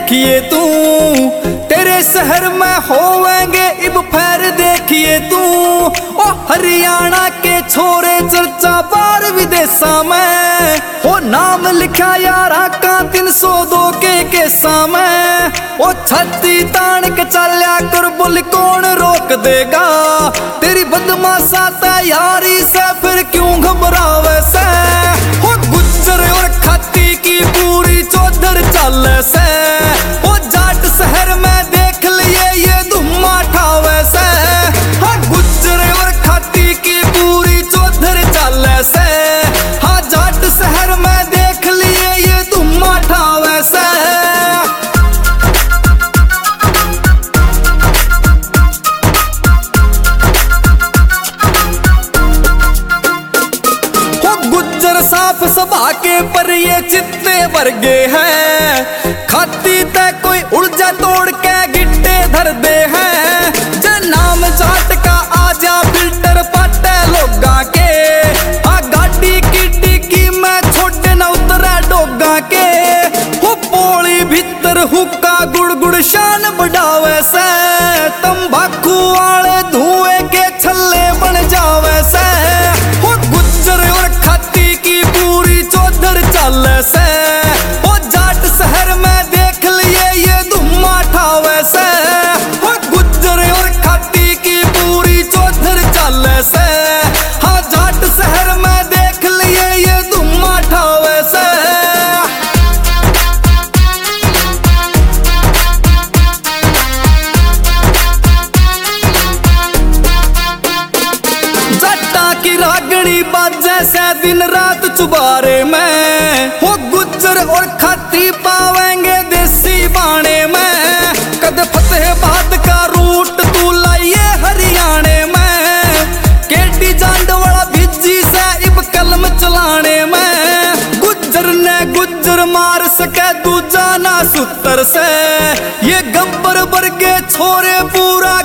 देखिए तू, तेरे शहर में होवेंगे इब फैर देखिए तू। ओ हरियाणा के छोरे चर्चा बार विदेशा में, ओ नाम लिखा यारा का 302 के केसा में। ओ छाती तान के चल्या कर बोल कौन रोक देगा, तेरी बदमाशा तैयारी से फिर क्यों घबरावे से। ओ गुज्जर और खाती की पूरी चौधर चाल से, ओ जाट शहर में देख लिए ये धुम्मा ठावे से। हाँ गुज्जर और खाती की पूरी चौधर चाल से, हाँ जाट शहर में देख लिए ये धुम्मा ठावे से। गुज्जर साफ सभा के पर ये चित्ते वर्गे हैं, खाती तय कोई उर्जा तोड़ के गिट्टे धर दे हैं। जय नाम जाट का आजा फिल्टर पाटे लोगा के, आ गाड़ी की डिग्गी में छोटे न उतरा डोगा के। हो पोली भीतर हुक्का गुड़ गुड़ शान बढ़ावे से, तंबाकू वाले धुएं के छल्ले बन जावे से। हो गुज्जर और खाती की पूरी चौधर चाल से, ओ जाट शहर में देख लिए ये धुम्मा ठावे से। ओ गुज्जर और खाती की पूरी चौधर चाल से, हाँ जाट शहर में देख लिए ये धुम्मा ठावे से। जट्टा की रागड़ी बाजे से दिन रात चुबारे में, हो गुज्जर और खाती पावेंगे देसी बाणे में। कद फतेहाबाद का रूट तू लाइए हरियाणे में, केटी जांडवाड़ा भिज्जी से इब कलम चलाने में। गुज्जर ने गुज्जर मार सके दूजा ना सूत्र से, ये गब्बर वर्गे छोरे पूरा